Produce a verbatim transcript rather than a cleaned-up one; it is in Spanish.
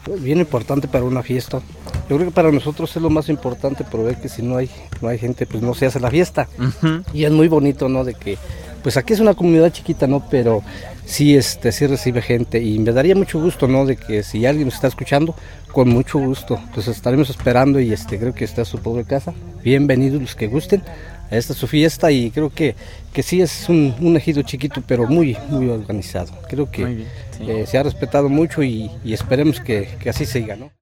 Bien importante para una fiesta. Yo creo que para nosotros es lo más importante, pero ver que si no hay, no hay gente, pues no se hace la fiesta. Uh-huh. Y es muy bonito, ¿no? De que, pues aquí es una comunidad chiquita, ¿no? Pero sí, este, sí recibe gente y me daría mucho gusto, ¿no? De que si alguien nos está escuchando, con mucho gusto, pues estaremos esperando y este, creo que está su pobre casa. Bienvenidos los que gusten. Esta es su fiesta y creo que, que sí es un, un ejido chiquito, pero muy, muy organizado. Creo que bien, sí. eh, se ha respetado mucho y, y esperemos que, que así siga, ¿no?